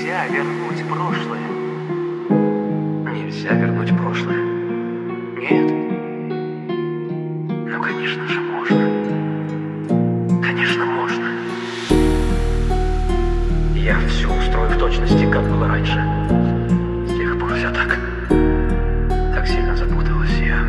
Нельзя вернуть прошлое. Нельзя вернуть прошлое. Нет? Ну, конечно же, можно. Конечно, можно. Я все устрою в точности, как было раньше. С тех пор все так сильно запуталась я.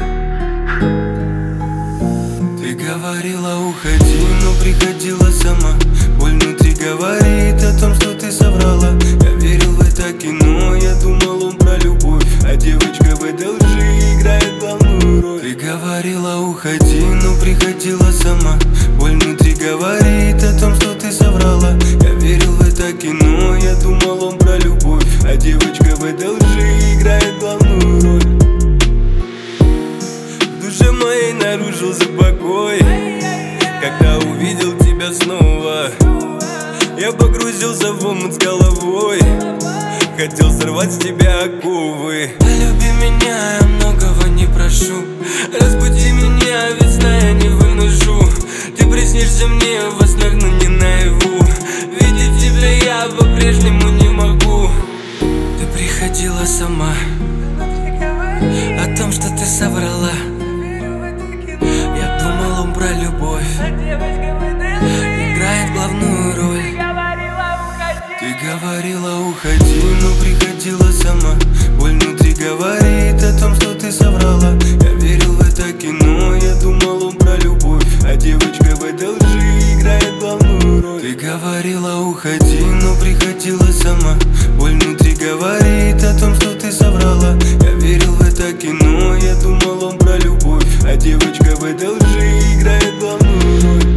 Ты говорила уходи, но приходила сама. Боль внутри говорит о том, что ты соврала. Я верил в это кино, я думал он про любовь, а девочка в этой лжи играет главную роль. Ты говорила уходи, но приходила сама. Боль внутри говорит о том, что ты соврала. Я верил в это кино, я думал он про любовь, а девочка в этой лжи играет главную роль. В душе моей нарушился покой, когда увидел тебя снова. Я погрузился в омут с головой, хотел сорвать с тебя оковы. Полюби меня, я многого не прошу. Разбуди меня, ведь сна я не выношу. Ты приснишься мне во снах, но не наяву. Видеть тебя я по-прежнему не могу. Ты приходила сама, о том, что ты соврала. Я думал, он про любовь, играет главную роль. Ты говорила уходи, но приходила сама. Боль внутри говорит о том, что ты соврала. Я верил в это кино, я думал он про любовь, а девочка в этой лжи играет главную роль. Ты говорила уходи, но приходила сама. Боль внутри говорит о том, что ты соврала. Я верил в это кино, я думал он про любовь, а девочка в этой лжи играет главную роль.